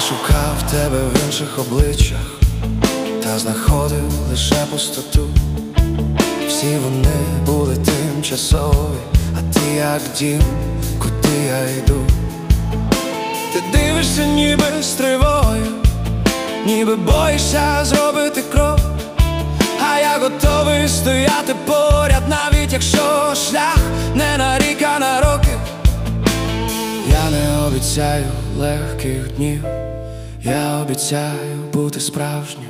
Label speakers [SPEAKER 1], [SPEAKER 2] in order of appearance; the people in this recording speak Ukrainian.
[SPEAKER 1] шукав тебе в інших обличчях, та знаходив лише пустоту. Всі вони були тимчасові, а ти як дім, куди я йду. Ти дивишся ніби з тривогою, ніби боїшся зробити крок. А я готовий стояти поряд, навіть якщо шлях не на рік, а на роки. Я не обіцяю легких днів, я обіцяю бути справжнім.